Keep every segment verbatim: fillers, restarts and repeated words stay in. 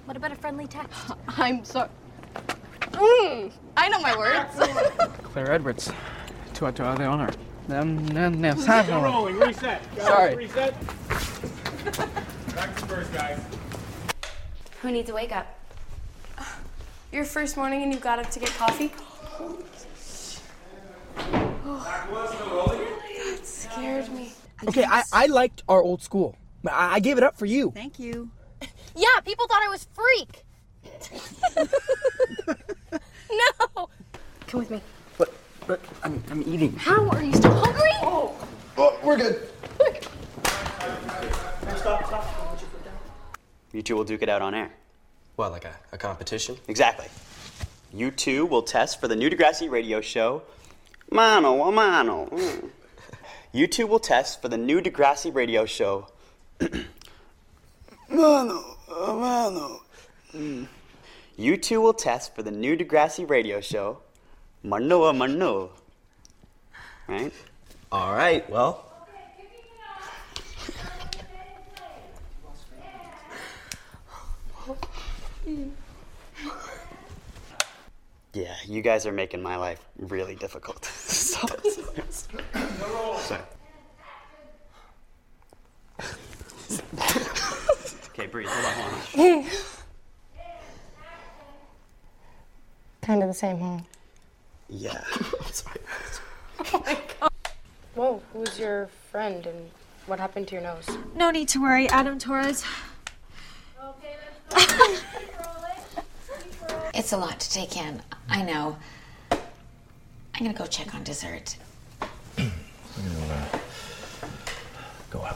What about a friendly text? I'm sorry. Mm, I know my words. Claire Edwards. To to the owner. Um, no, no, We're rolling. Reset. Guys, Sorry. Reset. Back to first, guys. Who needs a wake up? Your first morning and you got up to get coffee? That scared me. Okay, I, I liked our old school. I, I gave it up for you. Thank you. Yeah, people thought I was freak. No. Come with me. But, but I'm, I'm eating. How are you still hungry? Oh, oh we're good. Stop, stop. You two will duke it out on air. What, like a, a competition? Exactly. You two will test for the new Degrassi radio show, Mano a Mano. Mm. You two will test for the new Degrassi radio show, Mano a Mano. Mm. You two will test for the new Degrassi radio show, Mano a Mano. Right? All right, well. Yeah, you guys are making my life really difficult. So, sorry. Okay, breathe. Hold on, hold on. Kind of the same, huh? Yeah. Sorry. Oh my god. Whoa, who's your friend and what happened to your nose? No need to worry, Adam Torres. It's a lot to take in. I know. I'm gonna go check on dessert. I'm gonna uh, go out.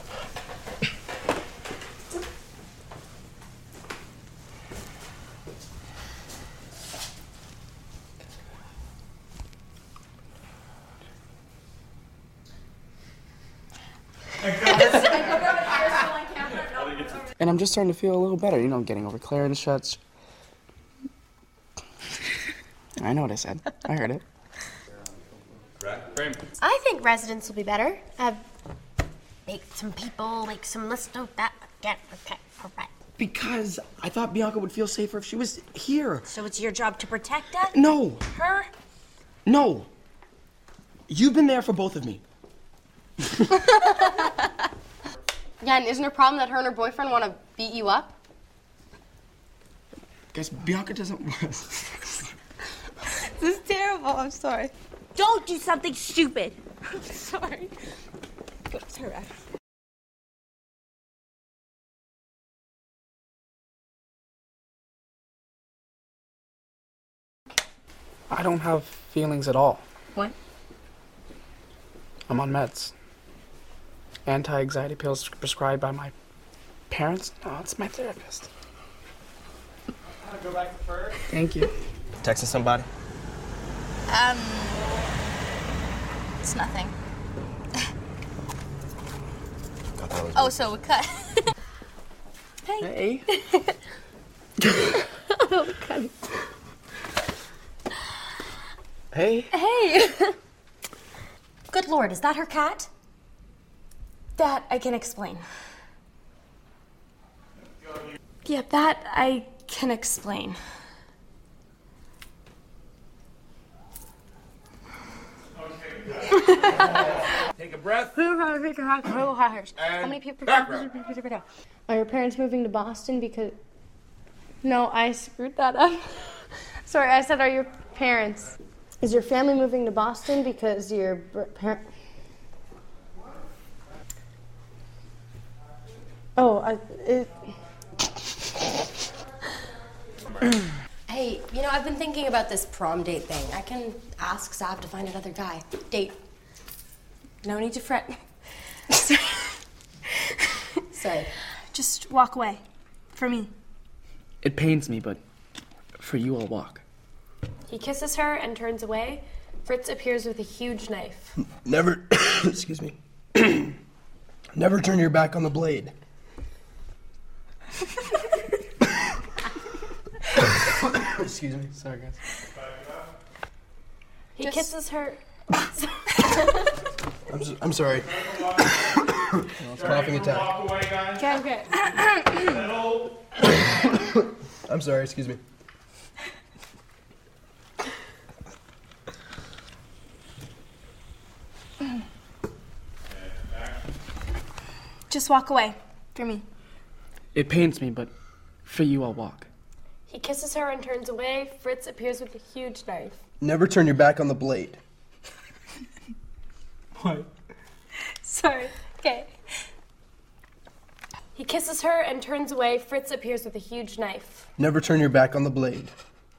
And I'm just starting to feel a little better, you know, getting over Claire and such. I know what I said. I heard it. I think residents will be better. Uh, make some people, make some list of that. Get okay, all right. Because I thought Bianca would feel safer if she was here. So it's your job to protect us? No. Her? No. You've been there for both of me. Yeah, and isn't her problem that her and her boyfriend want to beat you up? Guys, Bianca doesn't... This is terrible. I'm sorry. Don't do something stupid. I'm sorry. It's all right. I don't have feelings at all. What? I'm on meds. Anti-anxiety pills prescribed by my parents. No, it's my therapist. I'll go back to first. Thank you. Texting somebody? Um, it's nothing. I thought it was Oh, so we cut. Hey. Okay. Hey. Hey! Good Lord, is that her cat? That I can explain. Yeah, that I can explain. Take a breath. How And many people? background. Are your parents moving to Boston because... No, I screwed that up. Sorry, I said, are your parents... Is your family moving to Boston because your parent... Oh, I... It... Hey, you know, I've been thinking about this prom date thing. I can ask Sav to find another guy. Date. No need to fret. Sorry. Sorry. Just walk away. For me. It pains me, but for you, I'll walk. He kisses her and turns away. Fritz appears with a huge knife. Never... Excuse me. Never turn your back on the blade. Excuse me. Sorry, guys. He Just... kisses her... I'm, so, I'm sorry. It's coughing attack. Walk away, guys. Okay, okay. Settle. I'm sorry, excuse me. Just walk away. For me. It pains me, but for you, I'll walk. He kisses her and turns away. Fritz appears with a huge knife. Never turn your back on the blade. What? Sorry. Okay. He kisses her and turns away. Fritz appears with a huge knife. Never turn your back on the blade.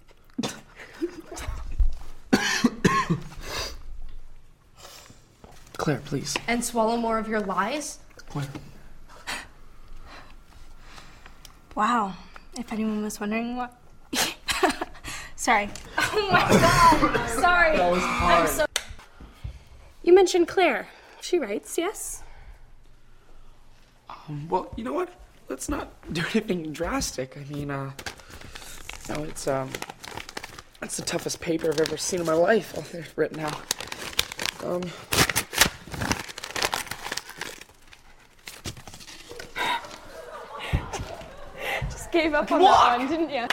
Claire, please. And swallow more of your lies? Claire. Wow. If anyone was wondering what... Sorry. Oh my god. Sorry. That was hard. I'm so... You mentioned Claire. She writes, yes? Um, well, you know what? Let's not do anything drastic. I mean, uh... No, it's, um... That's the toughest paper I've ever seen in my life. Oh, they're written out. Um... Just gave up on Walk! that one, didn't you?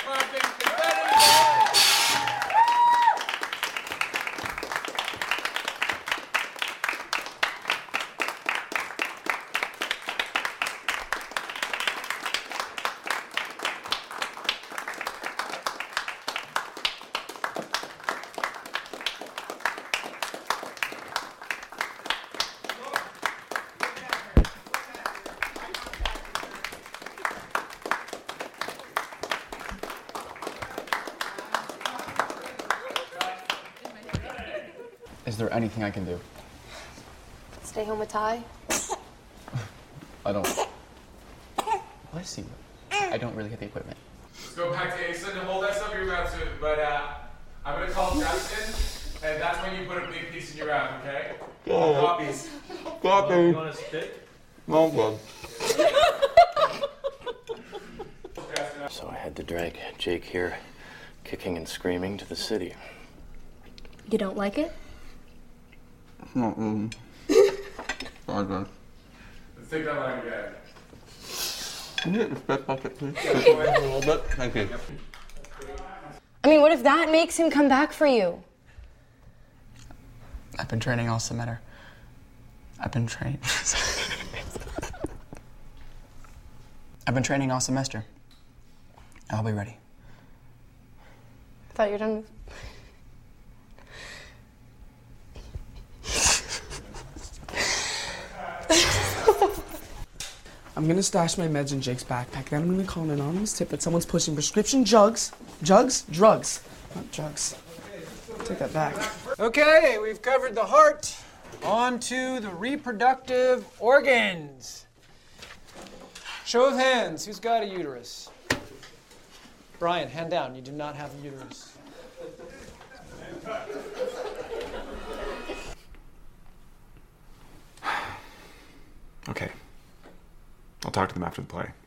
Is there anything I can do? Stay home with Ty? I don't. Bless you. I don't really get the equipment. Let's go back to Asa and hold that stuff in your mouth soon. But uh, I'm gonna call Justin, and that's when you put a big piece in your mouth, okay? Oh. Copies. Copy. You wanna spit? No, good. So I had to drag Jake here, kicking and screaming, to the city. You don't like it? Not really. Sorry, guys. Let's take that line again. Can you get the spit bucket, please? Just a little bit. Thank you. I mean, what if that makes him come back for you? I've been training all semester. I've been training. I've been training all semester. I'll be ready. I thought you were done with... I'm gonna stash my meds in Jake's backpack. Then I'm gonna call an anonymous tip that someone's pushing prescription jugs, jugs, drugs, not drugs. Take that back. Okay, we've covered the heart. On to the reproductive organs. Show of hands, who's got a uterus? Brian, hand down, you do not have a uterus. Okay. I'll talk to them after the play.